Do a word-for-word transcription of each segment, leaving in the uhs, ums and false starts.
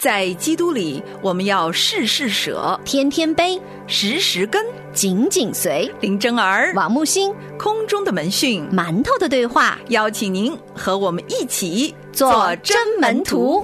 在基督里，我们要事事舍， 天天悲， 时时跟， 紧紧随。 林真儿、 王木星， 空中的门讯， 馒头的对话， 邀请您和我们一起做真门徒。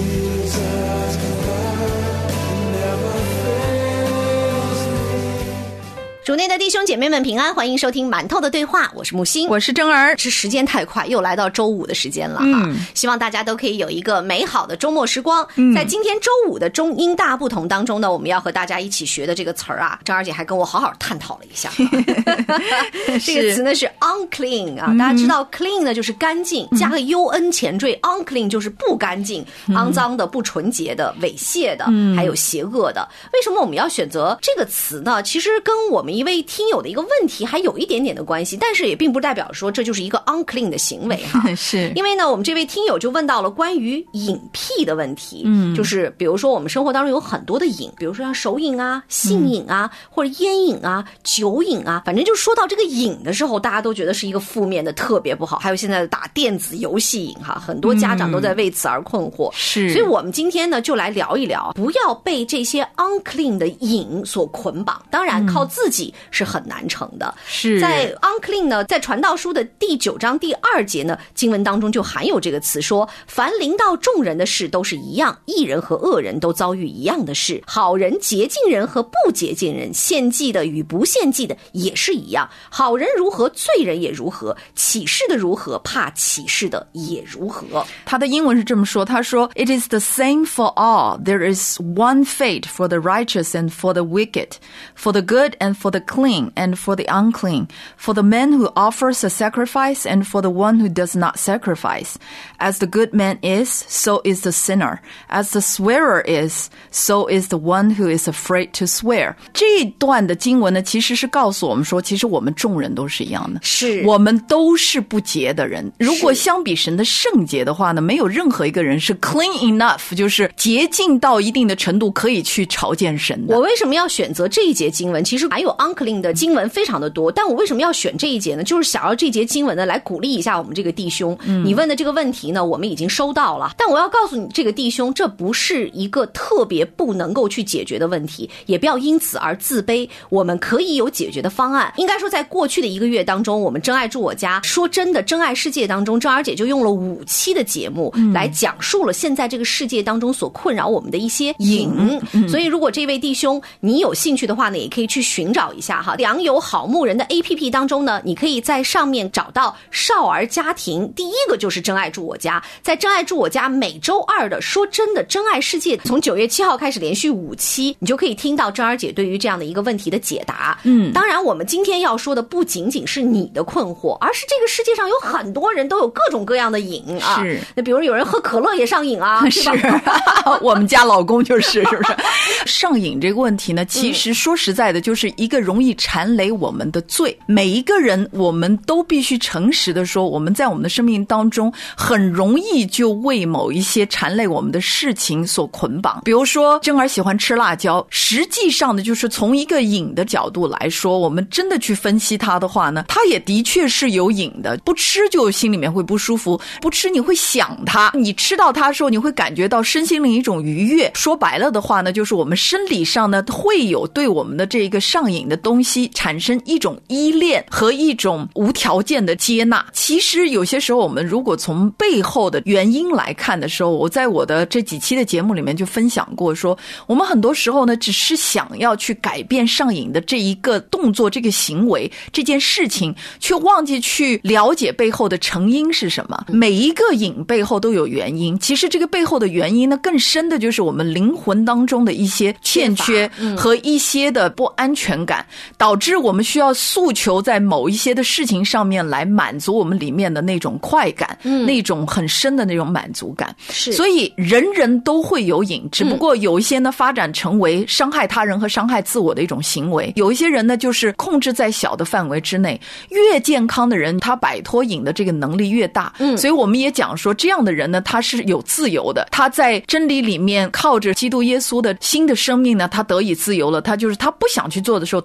主内的弟兄姐妹们平安，欢迎收听馒头的对话，我是木星， 我是真儿。 这时间太快，又来到周五的时间了哈、嗯，希望大家都可以有一个美好的周末时光、嗯、在今天周五的中英大不同当中呢，我们要和大家一起学的这个词儿啊，张二姐还跟我好好探讨了一下这个词呢是 unclean 啊、嗯，大家知道 clean 呢就是干净，加个 un 前缀、嗯、unclean 就是不干净、嗯、肮脏的、不纯洁的、猥亵的、嗯、还有邪恶的。为什么我们要选择这个词呢？其实跟我们一位听友的一个问题还有一点点的关系，但是也并不代表说这就是一个 unclean 的行为哈。 是因为呢，我们这位听友就问到了关于瘾癖的问题，嗯，就是比如说我们生活当中有很多的瘾，比如说像手瘾啊、性瘾啊、嗯、或者烟瘾啊、酒瘾啊，反正就说到这个瘾的时候，大家都觉得是一个负面的，特别不好。还有现在的打电子游戏瘾哈，很多家长都在为此而困惑。是、嗯，所以我们今天呢就来聊一聊，不要被这些 unclean 的瘾所捆绑。当然，靠自己是很难成的。是在 unclean 呢，在传道书的第九章第二节呢，经文当中就含有这个词说，凡临到众人的事都是一样，义人和恶人都遭遇一样的事，好人洁净人和不洁净人，献祭的与不献祭的也是一样，好人如何，罪人也如何，起誓的如何，怕起誓的也如何。 他的英文是这么说，他说 It is the same for all, there is one fate for the righteous and for the wicked, for the good and for the clean and for the unclean, for the man who offers a sacrifice and for the one who does not sacrifice. As the good man is, so is the sinner. As the swearer is, so is the one who is afraid to swear. 这一段的经文呢，其实是告诉我们说，其实我们众人都是一样的，是我们都是不洁的人。如果相比神的圣洁的话呢，没有任何一个人是 clean enough， 就是洁净到一定的程度可以去朝见神的。 我为什么要选择这一节经文？其实还有 unclean 的经文非常的多，但我为什么要选这一节呢？就是想要这节经文呢来鼓励一下我们这个弟兄、嗯、你问的这个问题呢我们已经收到了，但我要告诉你这个弟兄，这不是一个特别不能够去解决的问题，也不要因此而自卑，我们可以有解决的方案。应该说在过去的一个月当中，我们真爱住我家说真的真爱世界当中，郑儿姐就用了五期的节目来讲述了现在这个世界当中所困扰我们的一些瘾、嗯、所以如果这位弟兄你有兴趣的话呢，也可以去寻找一下哈，良友好牧人的 A P P 当中呢，你可以在上面找到少儿家庭，第一个就是真爱住我家，在真爱住我家每周二的说真的真爱世界，从九月七号开始连续五期，你就可以听到真儿姐对于这样的一个问题的解答。嗯，当然我们今天要说的不仅仅是你的困惑，而是这个世界上有很多人都有各种各样的瘾啊。是，那比如有人喝可乐也上瘾啊，是吧？ 我们家老公就是，是不是？上瘾这个问题呢，其实说实在的，就是一个容易缠累我们的罪。每一个人，我们都必须诚实的说，我们在我们的生命当中，很容易就为某一些缠累我们的事情所捆绑。比如说，真儿喜欢吃辣椒，实际上呢，就是从一个瘾的角度来说，我们真的去分析它的话呢，它也的确是有瘾的。不吃就心里面会不舒服，不吃你会想它，你吃到它的时候，你会感觉到身心灵一种愉悦。说白了的话呢，就是我们生理上呢会有对我们的这个上瘾的东西产生一种依恋和一种无条件的接纳。其实有些时候我们如果从背后的原因来看的时候，我在我的这几期的节目里面就分享过说，我们很多时候呢只是想要去改变上瘾的这一个动作，这个行为，这件事情，却忘记去了解背后的成因是什么。每一个瘾背后都有原因，其实这个背后的原因呢更深的就是我们灵魂当中的一些欠缺和一些的不安全感，导致我们需要诉求在某一些的事情上面来满足我们里面的那种快感、嗯、那种很深的那种满足感。是，所以人人都会有瘾，只不过有一些呢发展成为伤害他人和伤害自我的一种行为，有一些人呢就是控制在小的范围之内。越健康的人，他摆脱瘾的这个能力越大。嗯，所以我们也讲说，这样的人呢，他是有自由的，他在真理里面靠着基督耶稣的新的生命呢，他得以自由了。他就是他不想去做的时候，他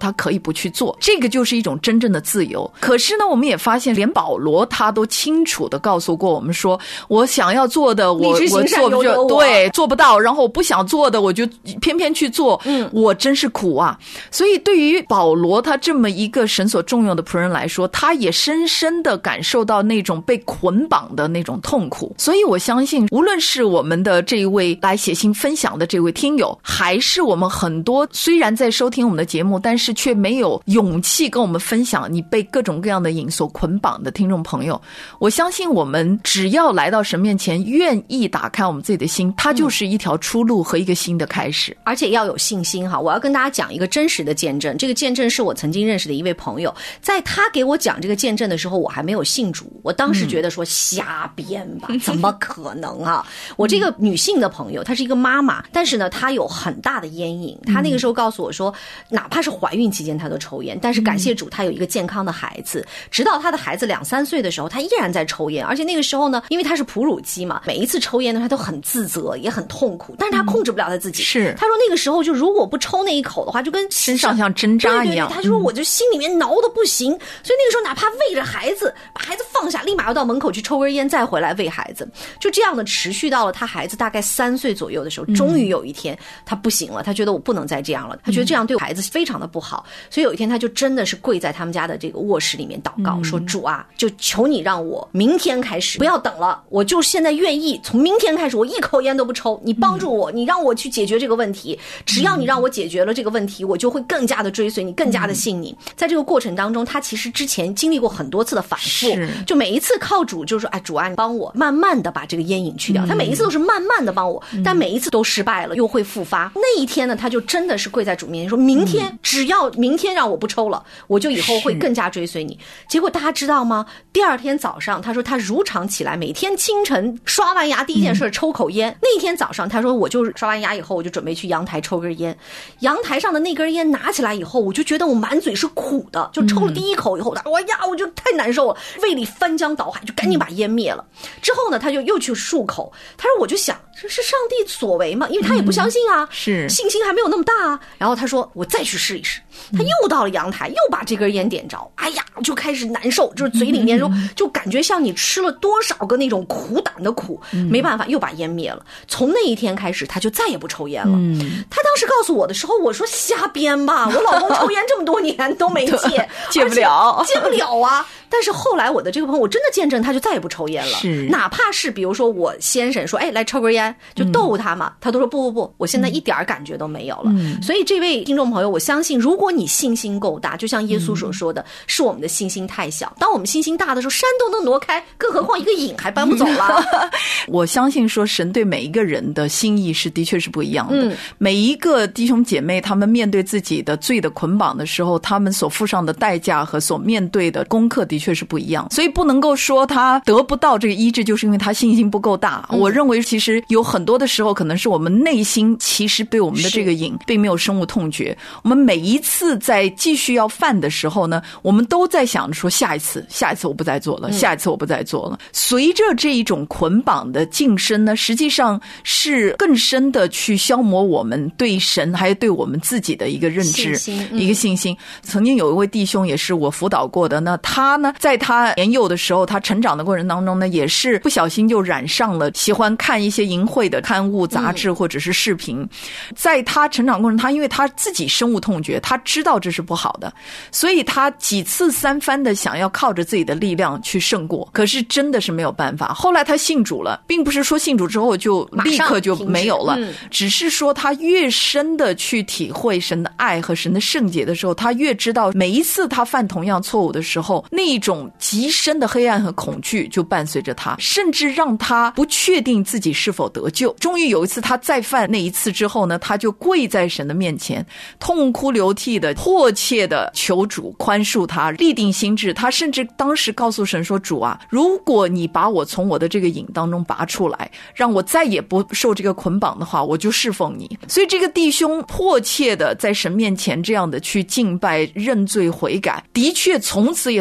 他可以不去做，这个就是一种真正的自由。可是呢，我们也发现连保罗他都清楚地告诉过我们说，我想要做的我我做不就对做不到，然后我不想做的我就偏偏去做，嗯，我真是苦啊。所以对于保罗他这么一个神所重用的仆人来说，他也深深地感受到那种被捆绑的那种痛苦。所以我相信无论是我们的这一位来写信分享的这位听友，还是我们很多虽然在收听我们的节目但是却没有勇气跟我们分享你被各种各样的瘾所捆绑的听众朋友，我相信我们只要来到神面前愿意打开我们自己的心，它就是一条出路和一个新的开始。 而且要有信心哈！我要跟大家讲一个真实的见证，这个见证是我曾经认识的一位朋友，在他给我讲这个见证的时候，我还没有信主，我当时觉得说瞎编吧，怎么可能啊？我这个女性的朋友，她是一个妈妈，但是呢，她有很大的烟瘾。她那个时候告诉我说，哪怕是怀孕期间她都抽烟，但是感谢主，她有一个健康的孩子。直到她的孩子两三岁的时候，她依然在抽烟，而且那个时候呢，因为她是哺乳期嘛，每一次抽烟呢，她都很自责，也很痛苦，但是她控制不了她自己。 是， 她说那个时候就如果不抽那一口的话，就跟身上像针扎一样。 对对对，她就说我就心里面挠得不行，嗯、所以那个时候哪怕喂着孩子，把孩子放下，立马要到门口去抽根烟，再回来喂孩子，就这样的持续到了她孩子大概三岁左右的时候，终于有一天她不行了，她觉得我不能再这样了，她觉得这样对孩子非常的不好，所以有一天她就真的是跪在他们家的这个卧室里面祷告，说主啊，就求你让我明天开始不要等了，我就现在愿意从明天开始我一口烟都不抽，你帮助我，你让我去解决这个问题，只要你让我解决了这个问题，我就会更加的追随你，更加的信你。在这个过程当中，她其实之前经历过很多次的反复，就每一次靠主就说哎，主啊你帮我慢慢的把这个烟瘾去掉，她每一次都是慢慢的帮我，但每一次都失败了，又会复发。那一天呢，她就真的是跪在主面前说，明天只要明天让我不抽了，我就以后会更加追随你。结果大家知道吗？第二天早上她说她如常起来，每天清晨刷完牙第一件事抽口烟、嗯、那一天早上她说我就刷完牙以后我就准备去阳台抽根烟，阳台上的那根烟拿起来以后，我就觉得我满嘴是苦的，就抽了第一口以后，嗯、我呀我就太难受了，胃里翻江倒海，就赶紧把烟灭了。之后呢，她就又去漱口，她说我就想这是上帝所为嘛，因为她也不相信啊、嗯、 是信心还没有那么大啊。然后她说我再去试一试，她又到了阳台，又把这根烟点着，哎呀就开始难受，就是嘴里面就就感觉像你吃了多少个那种苦胆的苦，没办法又把烟灭了。从那一天开始她就再也不抽烟了。嗯，她当时告诉我的时候，我说瞎编吧，我老公抽烟这么多年都没戒戒不了戒不了啊。但是后来我的这个朋友，我真的见证他就再也不抽烟了， 是哪怕是比如说我先生说哎来抽根烟，就逗他嘛、嗯、他都说不不不，我现在一点感觉都没有了、嗯、所以这位听众朋友，我相信如果你信心够大，就像耶稣所说的、嗯、是我们的信心太小，当我们信心大的时候，山都能挪开，更何况一个瘾还搬不走了。 我相信说神对每一个人的心意是的确是不一样的、嗯、每一个弟兄姐妹他们面对自己的罪的捆绑的时候，他们所付上的代价和所面对的功课的确是不一样，所以不能够说他得不到这个医治就是因为他信心不够大、嗯、我认为其实有很多的时候可能是我们内心其实对我们的这个瘾并没有深恶痛绝，我们每一次在继续要犯的时候呢，我们都在想着说下一次下一次我不再做了、嗯、下一次我不再做了。随着这一种捆绑的晋升呢，实际上是更深的去消磨我们对神还有对我们自己的一个认知、嗯、一个信心。曾经有一位弟兄也是我辅导过的，那他呢在他年幼的时候，他成长的过程当中呢，也是不小心就染上了喜欢看一些淫秽的刊物杂志或者是视频、嗯、在他成长过程，他因为他自己深恶痛绝，他知道这是不好的，所以他几次三番的想要靠着自己的力量去胜过，可是真的是没有办法。后来他信主了，并不是说信主之后就立刻就没有了、嗯、只是说他越深的去体会神的爱和神的圣洁的时候，他越知道每一次他犯同样错误的时候，那一种极深的黑暗和恐惧就伴随着他，甚至让他不确定自己是否得救。终于有一次他再犯那一次之后呢，他就跪在神的面前，痛哭流涕的迫切的求主宽恕他，立定心志。他甚至当时告诉神说，主啊，如果你把我从我的这个瘾当中拔出来，让我再也不受这个捆绑的话，我就侍奉你。所以这个弟兄迫切的在神面前这样的去敬拜认罪悔改，的确从此以后他就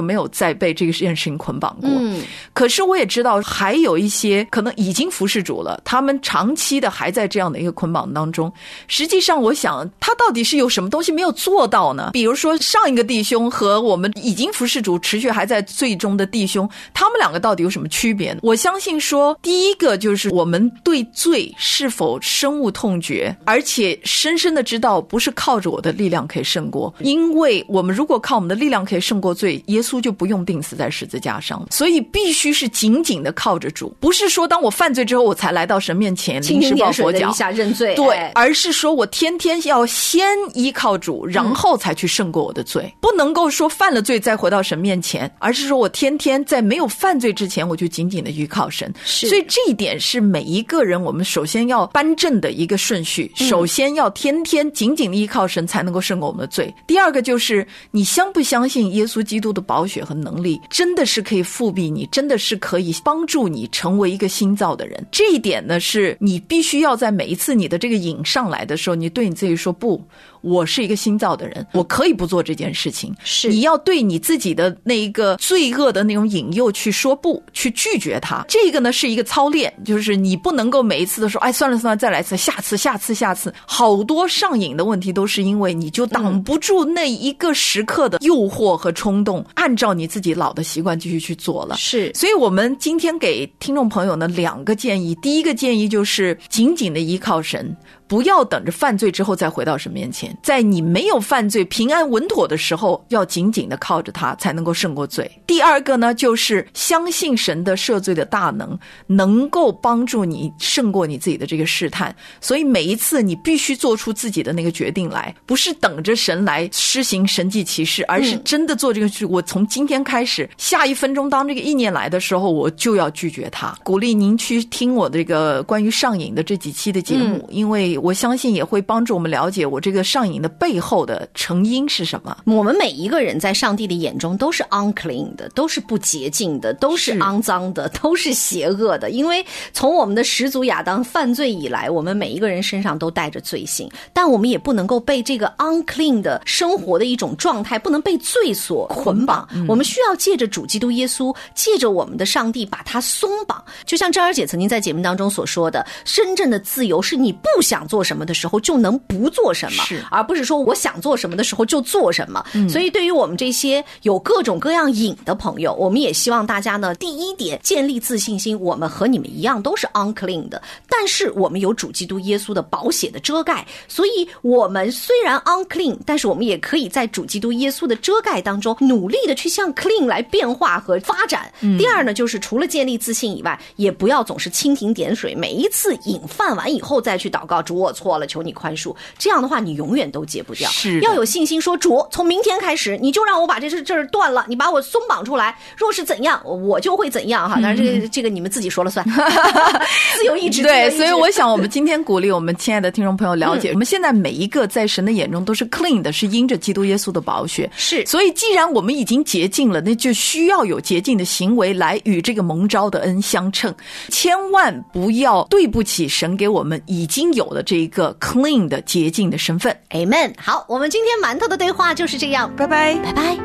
没有再被这个件事情捆绑过。嗯，可是我也知道还有一些可能已经服侍主了，他们长期的还在这样的一个捆绑当中。实际上我想他到底是有什么东西没有做到呢？比如说上一个弟兄和我们已经服侍主持续还在罪中的弟兄，他们两个到底有什么区别呢？我相信说第一个就是我们对罪是否深恶痛绝，而且深深的知道不是靠着我的力量可以胜过，因为我们如果靠我们的力量可以胜过罪，耶稣就不用钉死在十字架上。所以必须是紧紧的靠着主，不是说当我犯罪之后我才来到神面前临时抱佛脚一下认罪， 对，而是说我天天要先依靠主，然后才去胜过我的罪、嗯、不能够说犯了罪再回到神面前，而是说我天天在没有犯罪之前我就紧紧的依靠神。所以这一点是每一个人我们首先要颁证的一个顺序，首先要天天紧紧的依靠神才能够胜过我们的罪。第二个就是你相不相信耶稣基督的宝血和能力真的是可以复辟你，真的是可以帮助你成为一个新造的人。这一点呢是你必须要在每一次你的这个瘾上来的时候，你对你自己说，不，我是一个新造的人，我可以不做这件事情。是你要对你自己的那一个罪恶的那种引诱去说不，去拒绝它。这个呢是一个操练，就是你不能够每一次都说，哎，算了算了，再来一次，下次下次下次。好多上瘾的问题都是因为你就挡不住那一个时刻的诱惑和冲动，按照你自己老的习惯继续去做了。是，所以我们今天给听众朋友呢两个建议。第一个建议就是紧紧的依靠神，不要等着犯罪之后再回到神面前，在你没有犯罪平安稳妥的时候，要紧紧的靠着他才能够胜过罪。第二个呢就是相信神的赦罪的大能，能够帮助你胜过你自己的这个试探。所以每一次你必须做出自己的那个决定来，不是等着神来施行神迹奇事，而是真的做这个事、嗯、我从今天开始，下一分钟当这个意念来的时候，我就要拒绝它。鼓励您去听我这个关于上瘾的这几期的节目、嗯、因为我相信也会帮助我们了解我这个上瘾的背后的成因是什么。 我们每一个人在上帝的眼中都是 unclean 的，都是不洁净的，都是肮脏的，都是邪恶的。因为从我们的始祖亚当犯罪以来，我们每一个人身上都带着罪性，但我们也不能够被这个 unclean 的生活的一种状态，不能被罪所捆绑、嗯、我们需要借着主基督耶稣，借着我们的上帝把它松绑。就像张儿姐曾经在节目当中所说的，真正的自由是你不想做什么的时候就能不做什么，是而不是说我想做什么的时候就做什么、嗯、所以对于我们这些有各种各样瘾的朋友，我们也希望大家呢，第一点建立自信心，我们和你们一样都是 unclean 的，但是我们有主基督耶稣的宝血的遮盖，所以我们虽然 unclean， 但是我们也可以在主基督耶稣的遮盖当中努力的去向 clean 来变化和发展、嗯、第二呢，就是除了建立自信以外，也不要总是蜻蜓点水，每一次瘾犯完以后再去祷告，主我错了，求你宽恕，这样的话你永远都戒不掉。是要有信心说，主从明天开始你就让我把这事这儿断了，你把我松绑出来，若是怎样我就会怎样哈。当然这个、嗯、这个你们自己说了算自由意志。 对，所以我想我们今天鼓励我们亲爱的听众朋友了解、嗯、我们现在每一个在神的眼中都是 clean 的，是因着基督耶稣的宝血。是，所以既然我们已经洁净了，那就需要有洁净的行为来与这个蒙召的恩相称，千万不要对不起神给我们已经有的这一个 clean 的洁净的身份。 Amen。 好，我们今天馒头的对话就是这样，拜拜拜拜。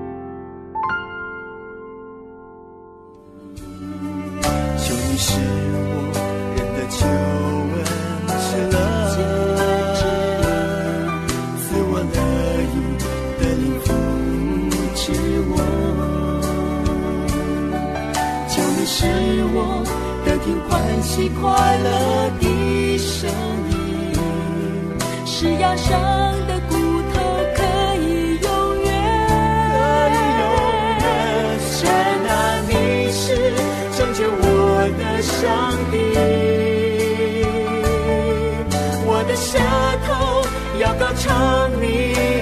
求你使我人的救恩是了，赐我乐意的灵扶持我，求你使我得听欢喜快乐的声音，使压伤的骨头可以永远，可以永远。神啊，你是拯救我的上帝，我的舌头要高唱你